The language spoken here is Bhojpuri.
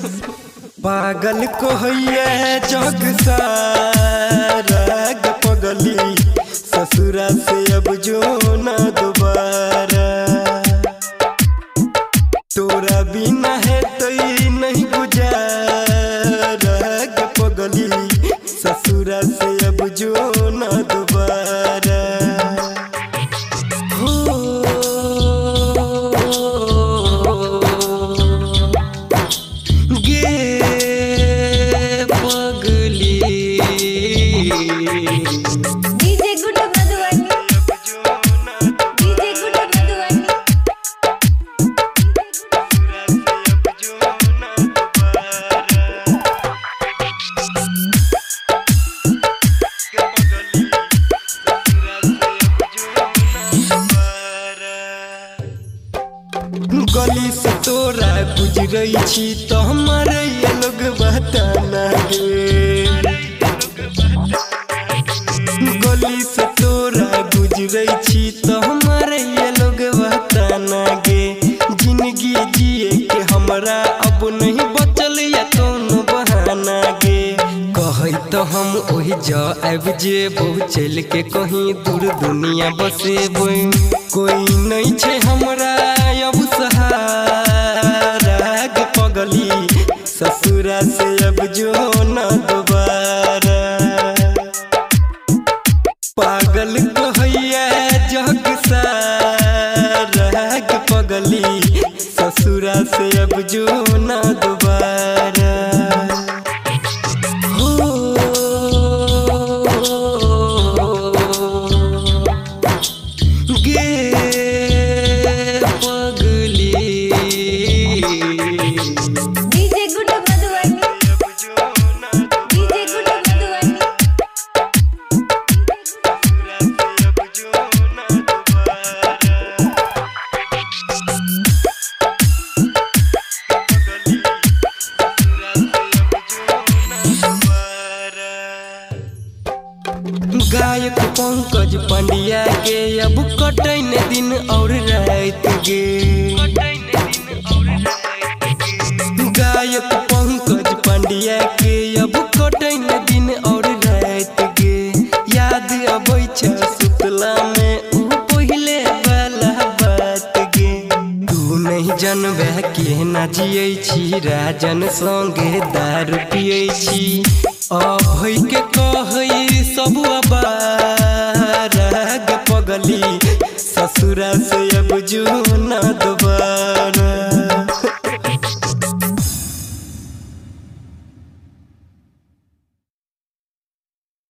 पागल को है जग सारा ग पगली ससुरा से अब जो ना दोबारा तोरा बिना है तो नहीं गुजारा ग पगली ससुरा से अब जो ना दोबारा DJ good Madhubani DJ good Madhubani गली से तोरा गुजरई छी तो हमारे ये लोग बताना गे गली से तोरा गुजरई छी तो हमारे ये लोग बताना गे जिंदगी जिए के हमरा अब नहीं बचल या कोनो बहाना गे कही तो हम ओही आब जेबो चल के कहीं दूर दुनिया बसेबो कोई नहीं छे हमरा अब सहारा ग पगली ससुरा से अब जो ना दोबारा पागल कहैया जग सारा ग पगली ससुरा से अब जो ना दोबारा DJ good Madhubani DJ good Madhubani गायक पंकज पांड्या के अब कटैन दिन और रात गे गायक पंकज पांड्या के अब कटैन दिन और रात गे याद अबै छ सुतला में उ पहिले वाला बात गे तू नहीं जानबे के ना जियै छी राजन संगे दारू पियै छी भई के कहै सब अबारा ग पगली ससुरा से अब जो ना दोबारा।